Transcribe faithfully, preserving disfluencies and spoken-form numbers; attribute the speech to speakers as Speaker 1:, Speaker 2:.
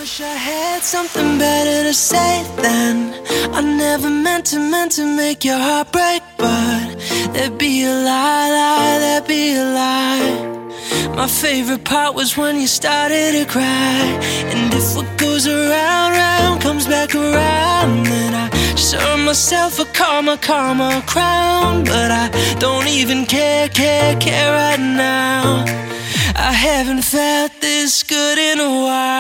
Speaker 1: Wish I had something better to say then. I never meant to, meant to make your heart break, but there'd be a lie, lie, there'd be a lie. My favorite part was when you started to cry. And if what goes around, round comes back around, then I just earn myself a karma, karma crown. But I don't even care, care, care right now. I haven't felt this good in a while.